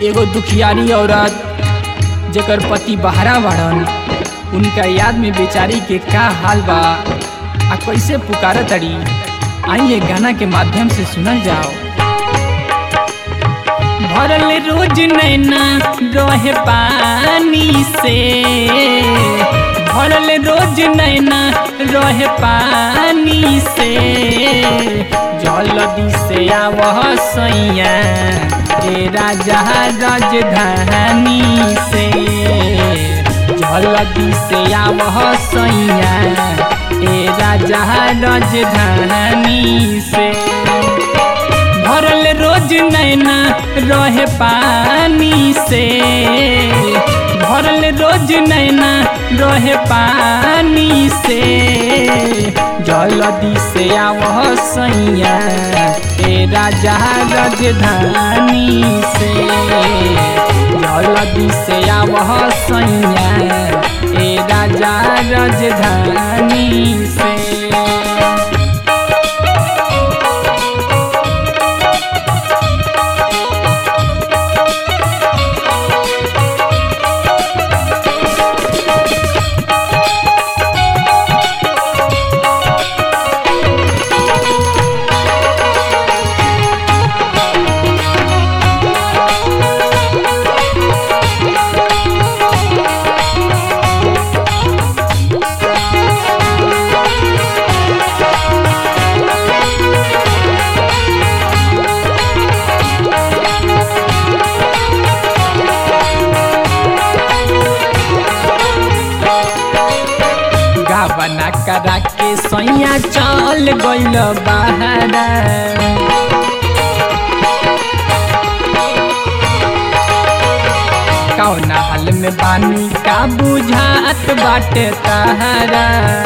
एगो दुखियारी औरत जेकर पति बहरा बाड़न, उनका याद में बेचारी के का हाल बा आ कैसे पुकारत तड़ी। आइए गाना के माध्यम से सुनल जाओ। भरल रोज नैना रहे पानी से, भरल रोज नैना रहे पानी से, जल्दी से आवह सैया ए राजा राजधानी से, जल्दी से आवह सैया ए राजा राजधानी से। भरल रोज नैना रहे पानी से, भरल रोज नैना रहे पानी से, जल्दी से आवह सैया ए राजा राजधानी से, जल्दी से आवह सैया ए राजा राजधानी से। बना करा के सैया चल गइल बहरा, कौना हाल में बानी का बुझात बाटे तहरा।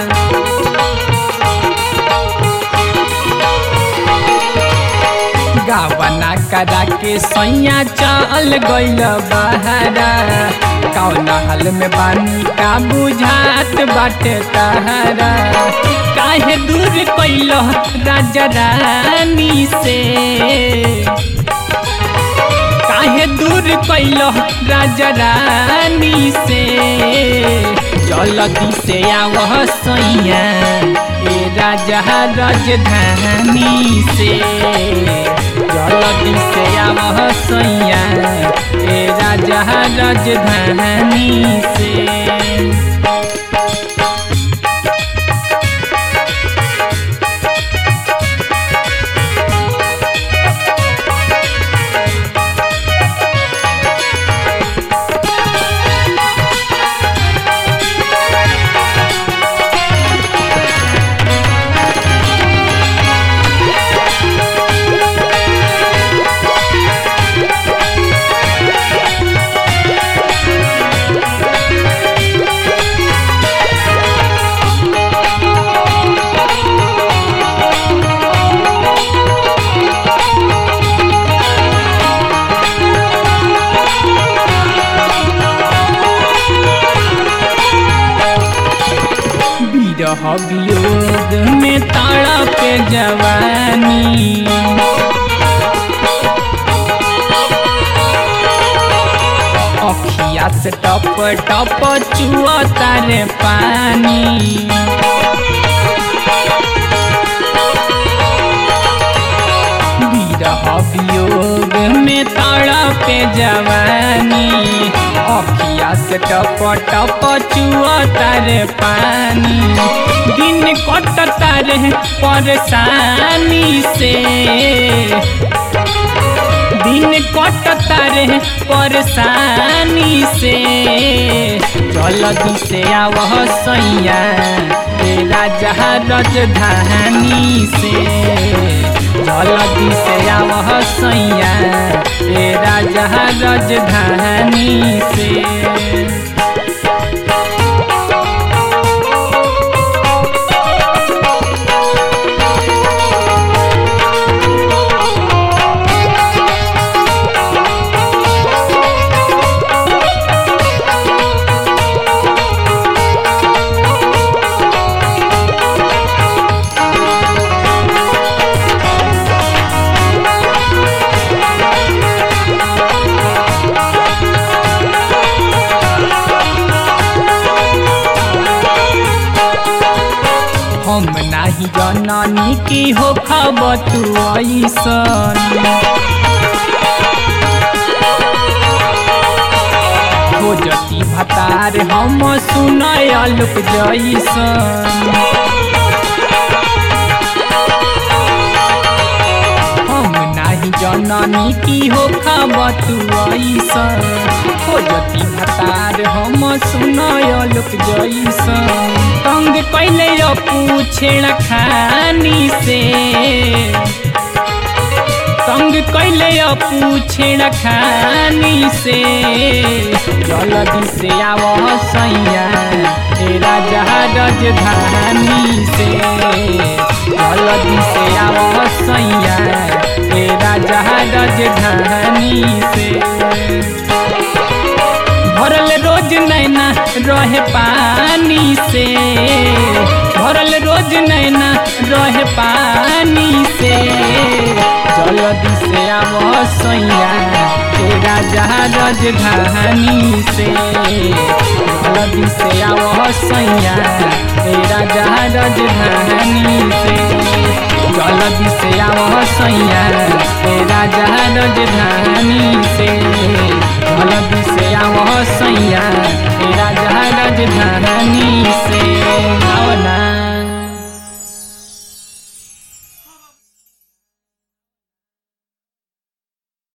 गावना करा के सैया चल गइल बहरा, कौना हाल में बानी का बुझात बाटे तहरा। काहे दूर कैल राजा रानी से, काहे दूर कैल राजा रानी से, जल्दी से आवह सैया ए राजा राजधानी से, जल्दी से आवह सैया ए राजा राजधानी से। वियोग में तड़प जवानी, अखिया से टप टप चुअता रे पानी। विरह वियोग में तड़प जवानी, अखिया से टप टप चुअता रे पानी। दिन कटता रे परेशानी से, दिन कटता रे परेशानी से, जल्दी से आवह सैया ए राजा राजधानी से, जल्दी से आवह सैया ए राजा राजधानी से। नाही जननी की हो खबर तू ऐसन खोजती भतार हम सुनय लोक जैसन हम नाही जननी की हो खबर तू ऐसन खोजती भतार हम सुनय लोक जैसन तंग कैले पूछेण खानी से तंग कैले पूछेण खानी से जल्दी से आव सैया हे राजा राजधानी से जल्दी से आव सैया हे राजा राजधानी से भरल रोज नैना रहे पानी से भरल रोज नैना रहे पानी से जल्दी से आव सैया हे राजा राजधानी से जल्दी से आव सैया हे राजा राजधानी से जल्दी से आव सैया हे राजा राजधानी से जल्दी से आव सैया हे राजा राजधानी से आओ ना।